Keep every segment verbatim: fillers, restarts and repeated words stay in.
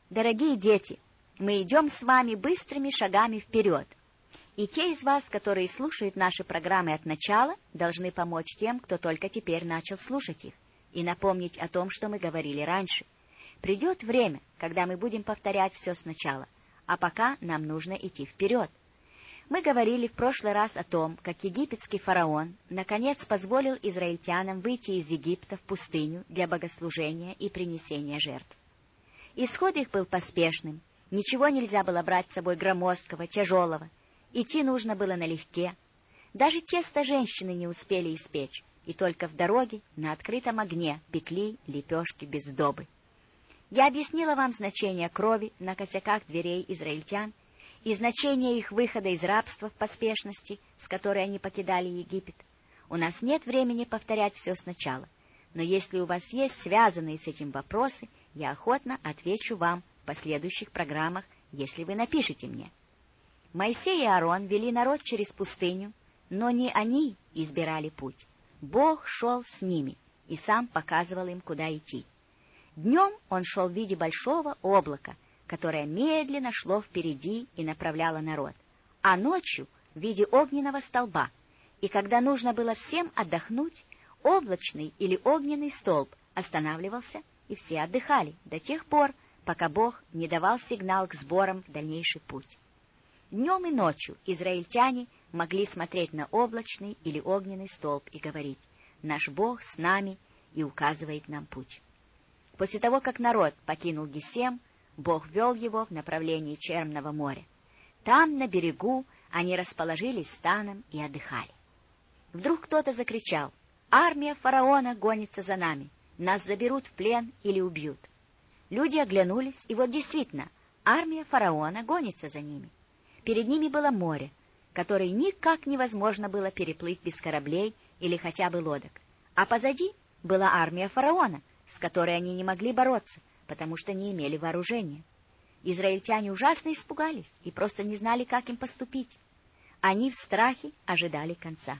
Дорогие дети, мы идем с вами быстрыми шагами вперед. И те из вас, которые слушают наши программы от начала, должны помочь тем, кто только теперь начал слушать их, и напомнить о том, что мы говорили раньше. Придет время, когда мы будем повторять все сначала, а пока нам нужно идти вперед. Мы говорили в прошлый раз о том, как египетский фараон наконец позволил израильтянам выйти из Египта в пустыню для богослужения и принесения жертв. Исход их был поспешным, ничего нельзя было брать с собой громоздкого, тяжелого, идти нужно было налегке. Даже тесто женщины не успели испечь, и только в дороге на открытом огне пекли лепешки без сдобы. Я объяснила вам значение крови на косяках дверей израильтян и значение их выхода из рабства в поспешности, с которой они покидали Египет. У нас нет времени повторять все сначала, но если у вас есть связанные с этим вопросы, я охотно отвечу вам в последующих программах, если вы напишете мне. Моисей и Аарон вели народ через пустыню, но не они избирали путь. Бог шел с ними и сам показывал им, куда идти. Днем он шел в виде большого облака, которое медленно шло впереди и направляло народ, а ночью в виде огненного столба, и когда нужно было всем отдохнуть, облачный или огненный столб останавливался, и все отдыхали до тех пор, пока Бог не давал сигнал к сборам в дальнейший путь. Днем и ночью израильтяне могли смотреть на облачный или огненный столб и говорить: «Наш Бог с нами и указывает нам путь». После того, как народ покинул Гесем, Бог вел его в направлении Черного моря. Там, на берегу, они расположились станом и отдыхали. Вдруг кто-то закричал: «Армия фараона гонится за нами! Нас заберут в плен или убьют!» Люди оглянулись, и вот действительно, армия фараона гонится за ними. Перед ними было море, которое никак невозможно было переплыть без кораблей или хотя бы лодок. А позади была армия фараона, с которой они не могли бороться, потому что не имели вооружения. Израильтяне ужасно испугались и просто не знали, как им поступить. Они в страхе ожидали конца.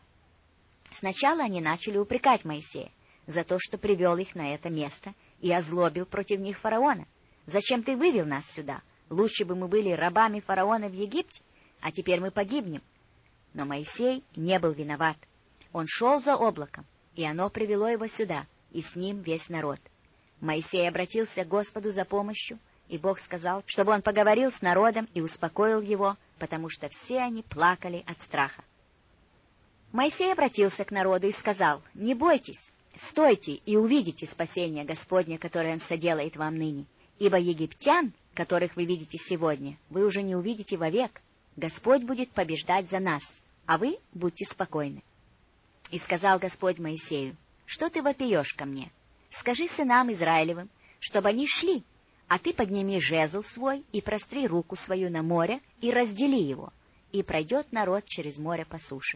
Сначала они начали упрекать Моисея за то, что привел их на это место и озлобил против них фараона. «Зачем ты вывел нас сюда? Лучше бы мы были рабами фараона в Египте, а теперь мы погибнем». Но Моисей не был виноват. Он шел за облаком, и оно привело его сюда, и с ним весь народ. Моисей обратился к Господу за помощью, и Бог сказал, чтобы он поговорил с народом и успокоил его, потому что все они плакали от страха. Моисей обратился к народу и сказал: «Не бойтесь, стойте и увидите спасение Господне, которое Он соделает вам ныне, ибо египтян, которых вы видите сегодня, вы уже не увидите вовек. Господь будет побеждать за нас, а вы будьте спокойны». И сказал Господь Моисею: «Что ты вопиешь ко мне? Скажи сынам Израилевым, чтобы они шли, а ты подними жезл свой и простри руку свою на море и раздели его, и пройдет народ через море по суше.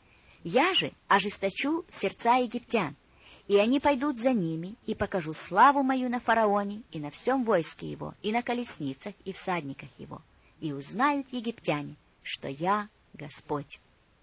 Я же ожесточу сердца египтян, и они пойдут за ними, и покажу славу мою на фараоне и на всем войске его, и на колесницах, и всадниках его, и узнают египтяне, что я Господь».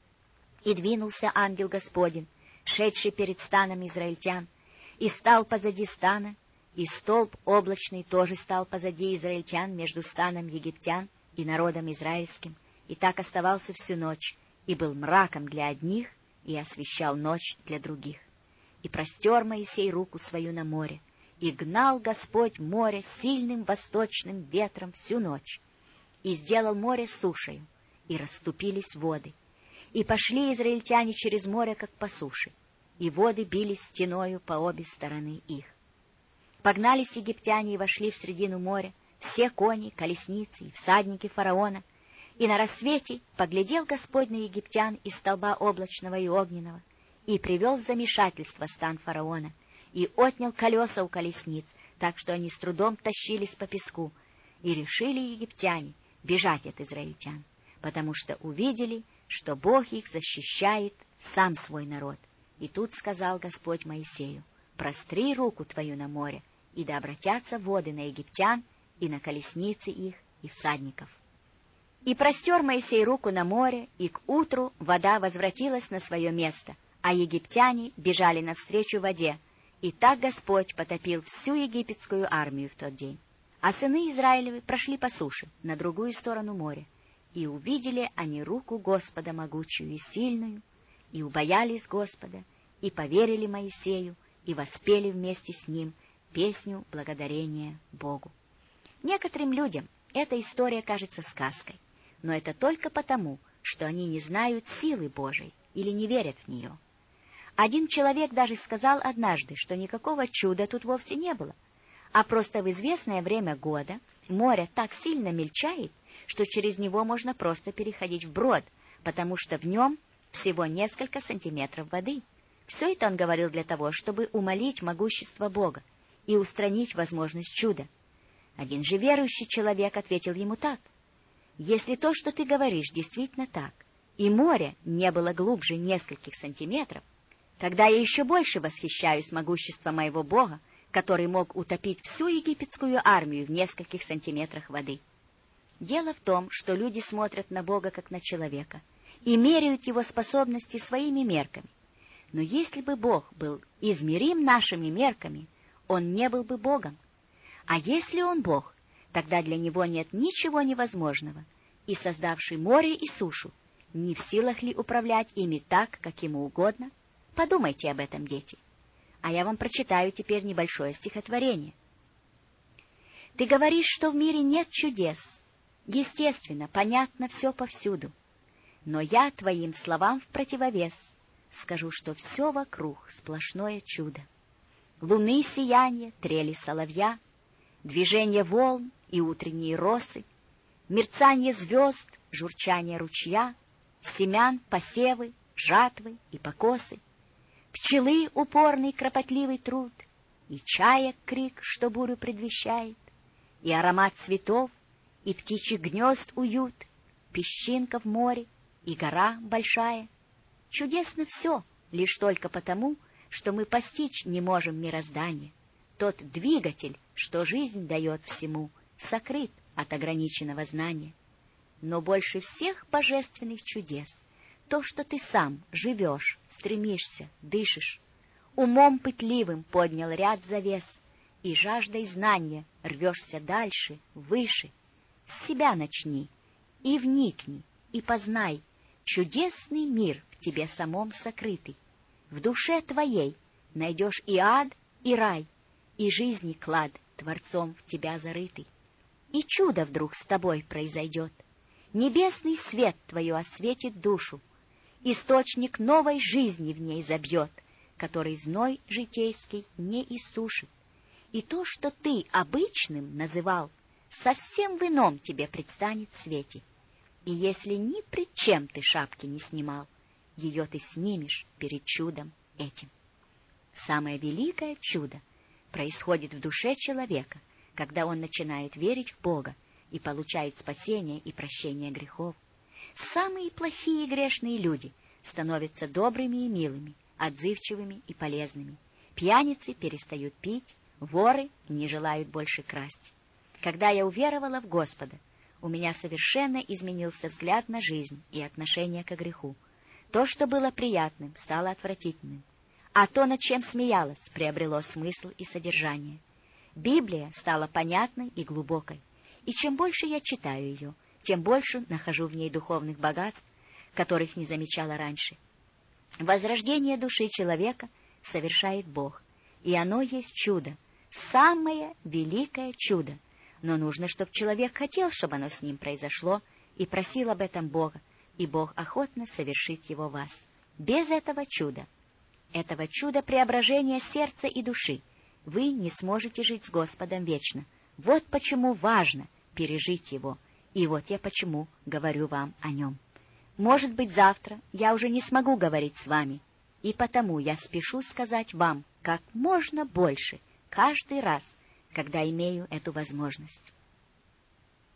И двинулся ангел Господень, шедший перед станом израильтян, и стал позади стана, и столб облачный тоже стал позади израильтян между станом египтян и народом израильским, и так оставался всю ночь, и был мраком для одних, и освещал ночь для других. И простер Моисей руку свою на море, и гнал Господь море сильным восточным ветром всю ночь, и сделал море сушею, и расступились воды, и пошли израильтяне через море, как по суше, и воды бились стеною по обе стороны их. Погнались египтяне и вошли в средину моря, все кони, колесницы и всадники фараона, и на рассвете поглядел Господь на египтян из столба облачного и огненного, и привел в замешательство стан фараона, и отнял колеса у колесниц, так что они с трудом тащились по песку, и решили египтяне бежать от израильтян, потому что увидели, что Бог их защищает, сам свой народ. И тут сказал Господь Моисею: «Простри руку твою на море, и да обратятся воды на египтян и на колесницы их и всадников». И простер Моисей руку на море, и к утру вода возвратилась на свое место, а египтяне бежали навстречу воде, и так Господь потопил всю египетскую армию в тот день. А сыны Израилевы прошли по суше, на другую сторону моря, и увидели они руку Господа могучую и сильную, и убоялись Господа, и поверили Моисею, и воспели вместе с ним песню благодарения Богу. Некоторым людям эта история кажется сказкой, но это только потому, что они не знают силы Божией или не верят в нее. Один человек даже сказал однажды, что никакого чуда тут вовсе не было, а просто в известное время года море так сильно мельчает, что через него можно просто переходить вброд, потому что в нем всего несколько сантиметров воды. Все это он говорил для того, чтобы умолить могущество Бога и устранить возможность чуда. Один же верующий человек ответил ему так: «Если то, что ты говоришь, действительно так, и море не было глубже нескольких сантиметров, тогда я еще больше восхищаюсь могуществом моего Бога, который мог утопить всю египетскую армию в нескольких сантиметрах воды». Дело в том, что люди смотрят на Бога как на человека и меряют его способности своими мерками. Но если бы Бог был измерим нашими мерками, Он не был бы Богом. А если Он Бог, тогда для Него нет ничего невозможного, и создавший море и сушу не в силах ли управлять ими так, как Ему угодно? Подумайте об этом, дети. А я вам прочитаю теперь небольшое стихотворение. «Ты говоришь, что в мире нет чудес. Естественно, понятно все повсюду. Но я твоим словам в противовес скажу, что все вокруг сплошное чудо. Луны сияние, трели соловья, движение волн и утренние росы, мерцание звезд, журчание ручья, семян, посевы, жатвы и покосы, пчелы упорный кропотливый труд, и чаек крик, что бурю предвещает, и аромат цветов, и птичьих гнезд уют, песчинка в море и гора большая. Чудесно все, лишь только потому, что мы постичь не можем мироздание. Тот двигатель, что жизнь дает всему, сокрыт от ограниченного знания. Но больше всех божественных чудес то, что ты сам живешь, стремишься, дышишь, умом пытливым поднял ряд завес, и жаждой знания рвешься дальше, выше. С себя начни, и вникни, и познай чудесный мир в тебе самом сокрытый. В душе твоей найдешь и ад, и рай, и жизни клад Творцом в тебя зарытый. И чудо вдруг с тобой произойдет. Небесный свет твою осветит душу, источник новой жизни в ней забьет, который зной житейский не иссушит. И то, что ты обычным называл, совсем в ином тебе предстанет свете. И если ни пред чем ты шапки не снимал, ее ты снимешь перед чудом этим. Самое великое чудо происходит в душе человека, когда он начинает верить в Бога и получает спасение и прощение грехов. Самые плохие и грешные люди становятся добрыми и милыми, отзывчивыми и полезными. Пьяницы перестают пить, воры не желают больше красть. Когда я уверовала в Господа, у меня совершенно изменился взгляд на жизнь и отношение к греху. То, что было приятным, стало отвратительным, а то, над чем смеялась, приобрело смысл и содержание. Библия стала понятной и глубокой, и чем больше я читаю ее, тем больше нахожу в ней духовных богатств, которых не замечала раньше. Возрождение души человека совершает Бог, и оно есть чудо, самое великое чудо. Но нужно, чтобы человек хотел, чтобы оно с ним произошло, и просил об этом Бога, и Бог охотно совершит его в вас. Без этого чуда, этого чуда преображения сердца и души, вы не сможете жить с Господом вечно. Вот почему важно пережить его, и вот я почему говорю вам о нем. Может быть, завтра я уже не смогу говорить с вами, и потому я спешу сказать вам как можно больше каждый раз, когда имею эту возможность.